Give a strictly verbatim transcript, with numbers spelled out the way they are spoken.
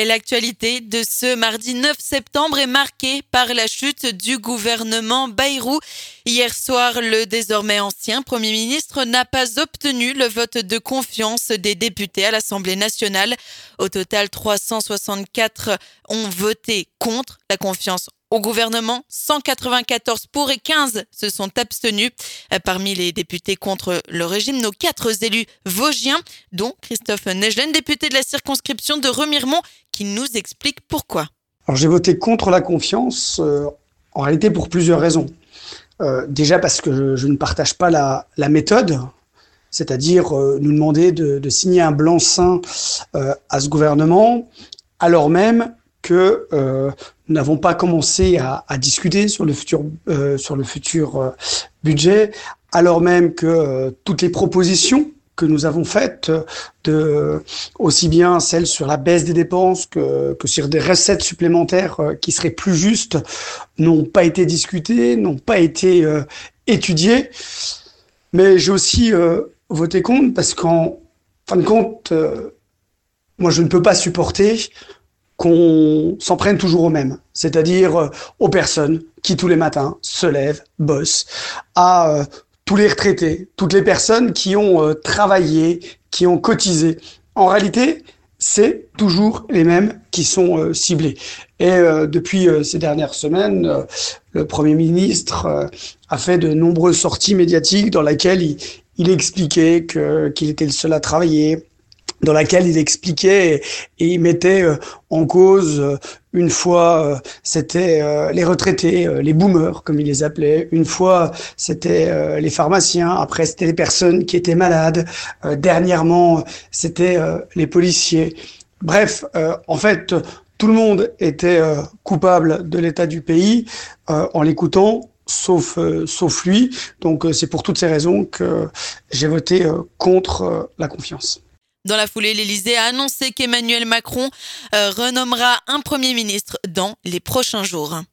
Et l'actualité de ce mardi neuf septembre est marquée par la chute du gouvernement Bayrou. Hier soir, le désormais ancien Premier ministre n'a pas obtenu le vote de confiance des députés à l'Assemblée nationale. Au total, trois cent soixante-quatre ont voté contre la confiance au gouvernement, cent quatre-vingt-quatorze pour et quinze se sont abstenus. Parmi les députés contre le régime, nos quatre élus vosgiens, dont Christophe Negelen, député de la circonscription de Remiremont, qui nous explique pourquoi. Alors j'ai voté contre la confiance, euh, en réalité pour plusieurs raisons. Euh, déjà parce que je, je ne partage pas la, la méthode, c'est-à-dire euh, nous demander de, de signer un blanc-seing euh, à ce gouvernement, alors même que euh, nous n'avons pas commencé à, à discuter sur le futur, euh, sur le futur euh, budget, alors même que euh, toutes les propositions que nous avons faites, de, aussi bien celles sur la baisse des dépenses que, que sur des recettes supplémentaires euh, qui seraient plus justes, n'ont pas été discutées, n'ont pas été euh, étudiées. Mais j'ai aussi euh, voté contre parce qu'en fin de compte, euh, moi je ne peux pas supporter qu'on s'en prenne toujours aux mêmes, c'est-à-dire aux personnes qui tous les matins se lèvent, bossent, à euh, tous les retraités, toutes les personnes qui ont euh, travaillé, qui ont cotisé. En réalité, c'est toujours les mêmes qui sont euh, ciblés. Et euh, depuis euh, ces dernières semaines, euh, le Premier ministre euh, a fait de nombreuses sorties médiatiques dans lesquelles il, il expliquait que, qu'il était le seul à travailler, dans laquelle il expliquait et, et il mettait euh, en cause, euh, une fois euh, c'était euh, les retraités, euh, les boomers comme il les appelait, une fois c'était euh, les pharmaciens, après c'était les personnes qui étaient malades, euh, dernièrement c'était euh, les policiers. Bref, euh, en fait, tout le monde était euh, coupable de l'état du pays euh, en l'écoutant, sauf euh, sauf lui. Donc euh, c'est pour toutes ces raisons que j'ai voté euh, contre euh, la confiance. Dans la foulée, l'Élysée a annoncé qu'Emmanuel Macron euh, renommera un Premier ministre dans les prochains jours.